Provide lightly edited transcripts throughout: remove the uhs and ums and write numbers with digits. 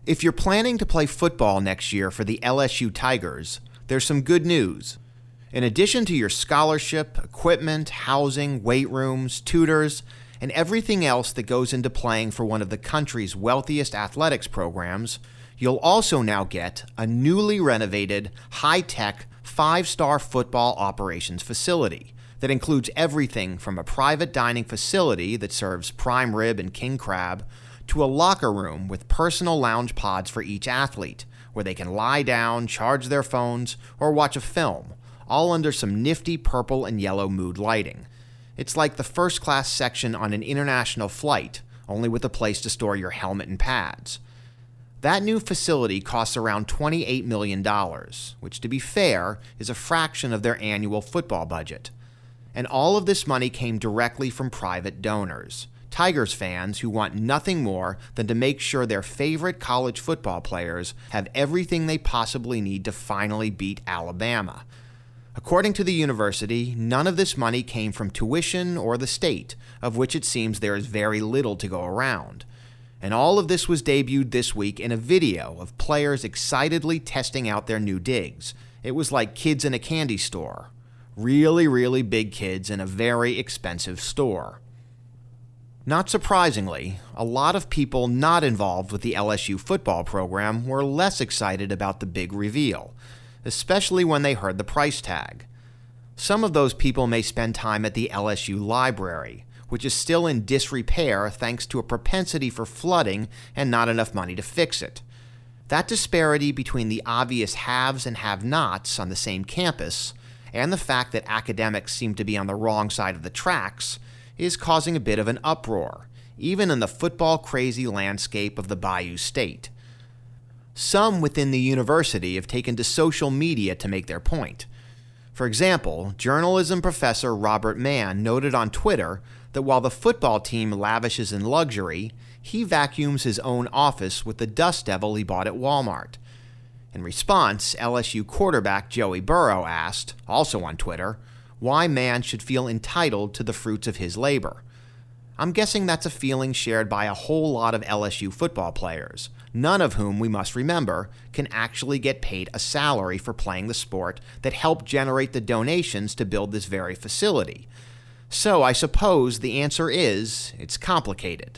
If you're planning to play football next year for the LSU Tigers, there's some good news. In addition to your scholarship, equipment, housing, weight rooms, tutors, and everything else that goes into playing for one of the country's wealthiest athletics programs, you'll also now get a newly renovated, high-tech, 5-star football operations facility that includes everything from a private dining facility that serves prime rib and king crab to a locker room with personal lounge pods for each athlete, where they can lie down, charge their phones, or watch a film, all under some nifty purple and yellow mood lighting. It's like the first-class section on an international flight, only with a place to store your helmet and pads. That new facility costs around $28 million, which, to be fair, is a fraction of their annual football budget. And all of this money came directly from private donors, Tigers fans who want nothing more than to make sure their favorite college football players have everything they possibly need to finally beat Alabama. According to the university, none of this money came from tuition or the state, of which it seems there is very little to go around. And all of this was debuted this week in a video of players excitedly testing out their new digs. It was like kids in a candy store. Really, really big kids in a very expensive store. Not surprisingly, a lot of people not involved with the LSU football program were less excited about the big reveal, especially when they heard the price tag. Some of those people may spend time at the LSU library, which is still in disrepair thanks to a propensity for flooding and not enough money to fix it. That disparity between the obvious haves and have-nots on the same campus, and the fact that academics seem to be on the wrong side of the tracks, is causing a bit of an uproar, even in the football-crazy landscape of the Bayou State. Some within the university have taken to social media to make their point. For example, journalism professor Robert Mann noted on Twitter that while the football team lavishes in luxury, he vacuums his own office with the Dust Devil he bought at Walmart. In response, LSU quarterback Joey Burrow asked, also on Twitter, why Mann should feel entitled to the fruits of his labor. I'm guessing that's a feeling shared by a whole lot of LSU football players, none of whom, we must remember, can actually get paid a salary for playing the sport that helped generate the donations to build this very facility. So I suppose the answer is, it's complicated.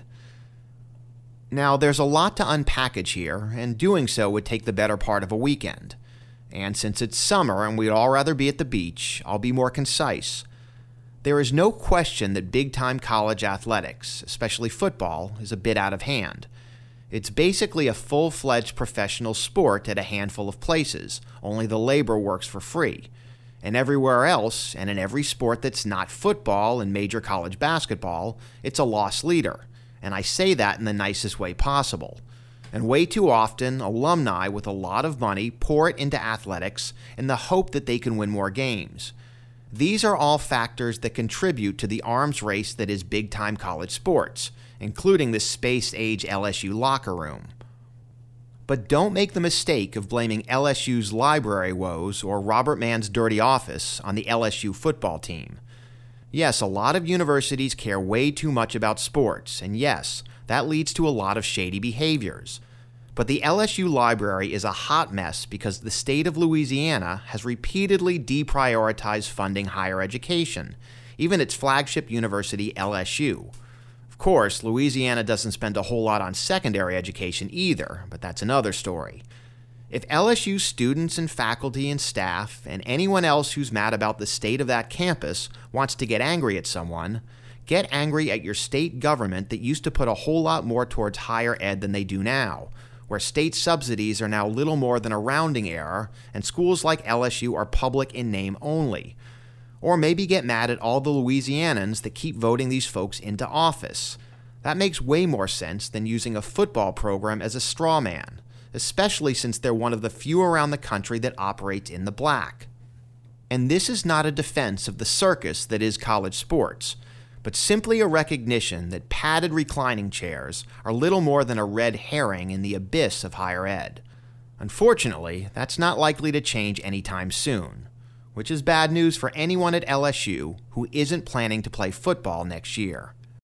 Now, there's a lot to unpackage here, and doing so would take the better part of a weekend. And since it's summer and we'd all rather be at the beach, I'll be more concise. There is no question that big-time college athletics, especially football, is a bit out of hand. It's basically a full-fledged professional sport at a handful of places, only the labor works for free. And everywhere else, and in every sport that's not football and major college basketball, it's a loss leader. And I say that in the nicest way possible. And way too often, alumni with a lot of money pour it into athletics in the hope that they can win more games. These are all factors that contribute to the arms race that is big-time college sports, including the space-age LSU locker room. But don't make the mistake of blaming LSU's library woes or Robert Mann's dirty office on the LSU football team. Yes, a lot of universities care way too much about sports, and yes, that leads to a lot of shady behaviors. But the LSU library is a hot mess because the state of Louisiana has repeatedly deprioritized funding higher education, even its flagship university, LSU. Of course, Louisiana doesn't spend a whole lot on secondary education either, but that's another story. If LSU students and faculty and staff, and anyone else who's mad about the state of that campus wants to get angry at someone, get angry at your state government that used to put a whole lot more towards higher ed than they do now, where state subsidies are now little more than a rounding error, and schools like LSU are public in name only. Or maybe get mad at all the Louisianans that keep voting these folks into office. That makes way more sense than using a football program as a straw man, especially since they're one of the few around the country that operates in the black. And this is not a defense of the circus that is college sports, but simply a recognition that padded reclining chairs are little more than a red herring in the abyss of higher ed. Unfortunately, that's not likely to change anytime soon, which is bad news for anyone at LSU who isn't planning to play football next year.